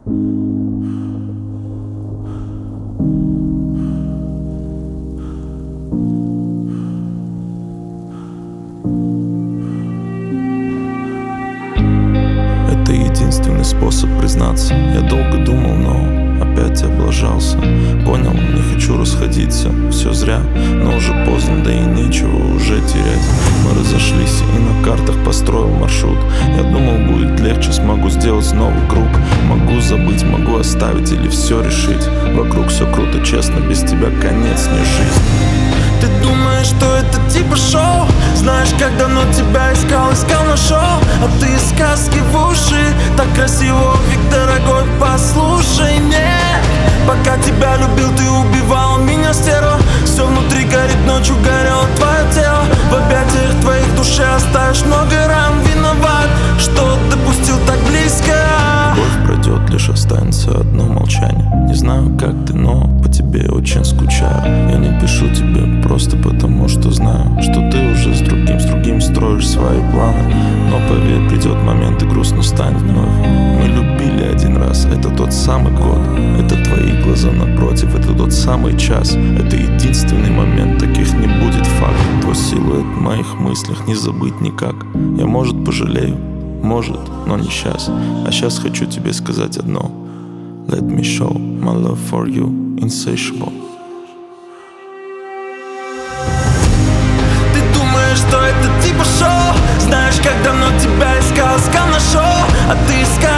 Это единственный способ признаться. Я долго думал, но опять облажался. Понял, не хочу расходиться. Все зря, но уже поздно, да и нечего уже терять. Мы разошлись, и на картах построил маршрут. Я думал, будет легче, смогу сделать новый круг. Могу забыть, могу оставить или все решить. Вокруг все круто, честно, без тебя конец, не жизнь. Ты думаешь, что это типа шоу? Знаешь, как давно тебя искал, нашел. А ты из сказки в уши. Так красиво, Вик, дорогой, послушай мне. Пока тебя любил, ты убивал меня, стерва. Все внутри горит, ночью горело твое тело. В объятиях твоих душе оставишь много ран. Виноват, что допустил так близко. Любовь пройдет, лишь останется одно молчание. Не знаю, как ты, но по тебе очень скучаю. Я не пишу тебе просто потому, что знаю, что ты уже с другим строишь свои планы. Но поверь, придет момент и грустно станет вновь. Мы любили один раз, это тот самый год. Это твои глаза напротив, это тот самый час. Это единственный момент, таких не будет факт. Твой силуэт в моих мыслях не забыть никак. Я, может, пожалею, может, но не сейчас. А сейчас хочу тебе сказать одно. Let me show my love for you insatiable. Ты думаешь, что это типа шоу? Знаешь, как давно тебя искал, нашел. А ты искал